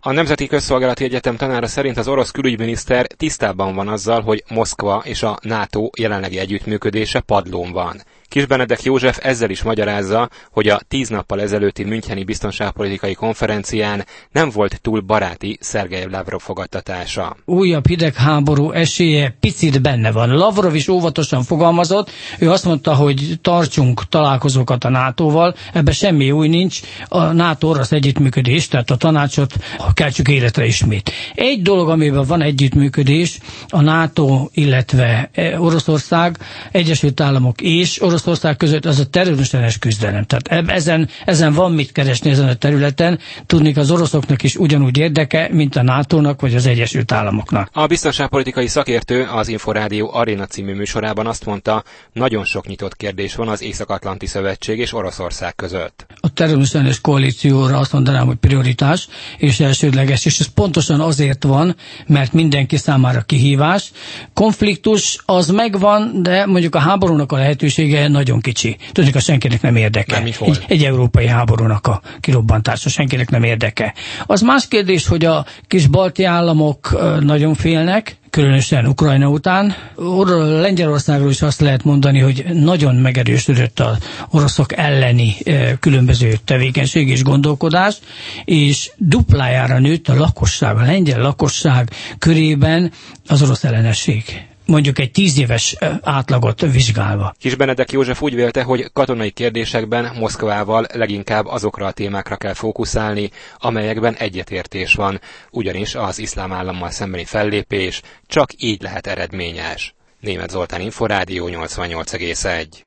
A Nemzeti Közszolgálati Egyetem tanára szerint az orosz külügyminiszter tisztában van azzal, hogy Moszkva és a NATO jelenlegi együttműködése padlón van. Kis Benedek József ezzel is magyarázza, hogy a 10 nappal ezelőtti müncheni biztonságpolitikai konferencián nem volt túl baráti Szergej Lavrov fogadtatása. Újabb hidegháború esélye picit benne van. Lavrov is óvatosan fogalmazott, ő azt mondta, hogy tartsunk találkozókat a NATO-val, ebben semmi új nincs, a NATO-orosz együttműködés, tehát a tanácsot keltsük életre ismét. Egy dolog, amiben van együttműködés, a NATO, illetve Oroszország, Egyesült Államok és Oroszország között, az a terrorizmus küzdelem. Tehát ezen van mit keresni ezen a területen. Tudnék, az oroszoknak is ugyanúgy érdeke, mint a NATO-nak vagy az Egyesült Államoknak. A biztonságpolitikai szakértő az Inforádió Arena című műsorában azt mondta, nagyon sok nyitott kérdés van az Észak-Atlanti Szövetség és Oroszország között. A terrorizmus koalícióra azt mondanám, hogy prioritás és elsődleges, és ez pontosan azért van, mert mindenki számára kihívás. Konfliktus az megvan, de mondjuk a háborúnak a lehetősége nagyon kicsi. Tudjuk, senkinek nem érdeke. Egy európai háborúnak a kirobbantása senkinek nem érdeke. Az más kérdés, hogy a kis balti államok nagyon félnek, különösen Ukrajna után. Lengyelországról is azt lehet mondani, hogy nagyon megerősödött az oroszok elleni különböző tevékenység és gondolkodás, és duplájára nőtt a lakosság, a lengyel lakosság körében az orosz ellenesség. Mondjuk egy 10 éves átlagot vizsgálva. Kis Benedek József úgy vélte, hogy katonai kérdésekben Moszkvával leginkább azokra a témákra kell fókuszálni, amelyekben egyetértés van, ugyanis az iszlám állammal szembeni fellépés csak így lehet eredményes. Németh Zoltán, Inforádió 88,1.